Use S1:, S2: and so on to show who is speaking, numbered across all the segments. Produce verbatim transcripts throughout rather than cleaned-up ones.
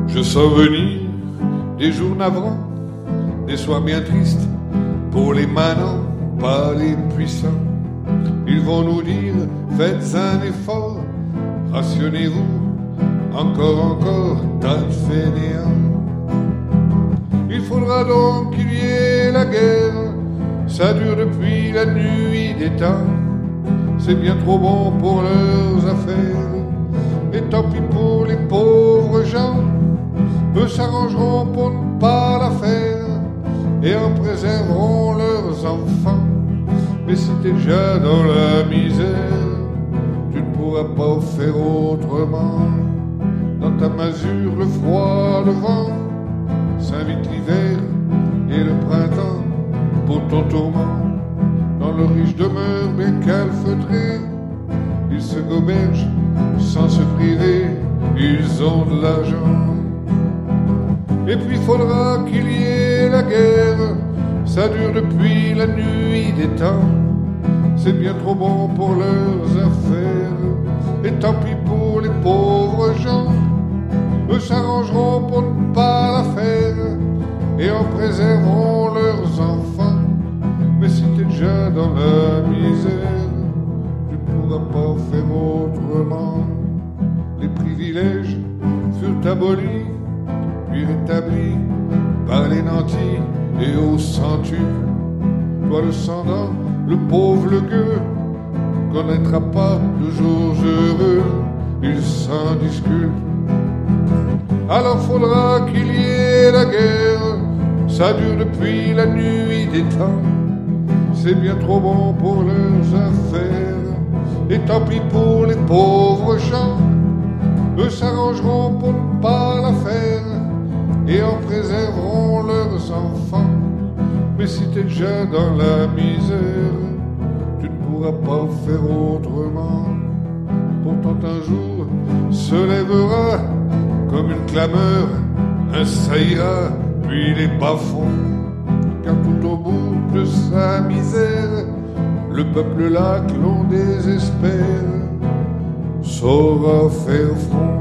S1: Je sens venir des jours navrants, des soirs bien tristes pour les manants, pas les puissants. Ils vont nous dire, faites un effort, rationnez-vous, encore, encore, tas de fainéants. Il faudra donc qu'il y ait la guerre, ça dure depuis la nuit des temps. C'est bien trop bon pour leurs affaires, et tant pis pour les pauvres gens. Eux s'arrangeront pour ne pas la faire, et en préserveront leurs enfants. Mais si t'es déjà dans la misère, tu ne pourras pas faire autrement. Dans ta masure, le froid, le vent, s'invite l'hiver et le printemps pour ton tourment. Dans leur riche demeure bien calfeutrée, ils se gobergent sans se priver, ils ont de l'argent. Et puis faudra qu'il y ait la guerre, ça dure depuis la nuit des temps. C'est bien trop bon pour leurs affaires, et tant pis pour les pauvres gens. Eux s'arrangeront pour ne pas la faire, et en préserveront leurs enfants. Mais si t'es déjà dans la misère, tu ne pourras pas faire autrement. Les privilèges furent abolis, puis rétablis par les nantis et au centuple. Toi le sans-dent, le pauvre, le gueux, connaîtra pas de jours heureux, il s'en disculpe. Alors faudra qu'il y ait la guerre, ça dure depuis la nuit des temps. C'est bien trop bon pour leurs affaires, et tant pis pour les pauvres gens. Eux s'arrangeront pour ne pas la faire, et en préserveront leurs enfants. Mais si t'es déjà dans la misère, tu ne pourras pas faire autrement. Pourtant un jour se lèvera comme une clameur, un ça ira, puis les bas-fonds. Car tout au bout de sa misère, le peuple là que l'on désespère saura faire front.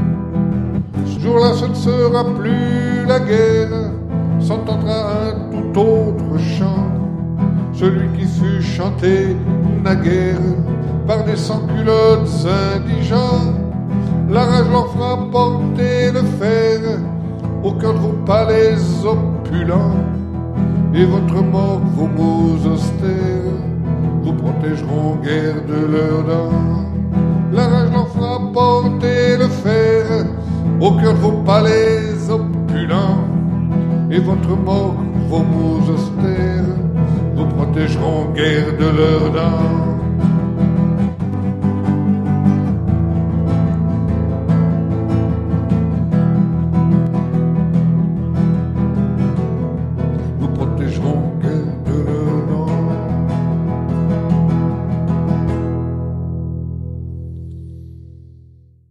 S1: Ce jour-là, ce ne sera plus la guerre, s'entendra un tout autre chant, celui qui fut chanté naguère par des sans-culottes indigents. La rage leur fera porter le fer au cœur de vos palais opulents, et votre mort, vos mots austères, vous protégeront guère de leurs dents. La rage leur fera porter le fer au cœur de vos palais opulents, et votre mort, vos mots austères, vous protégeront guère de leurs dents.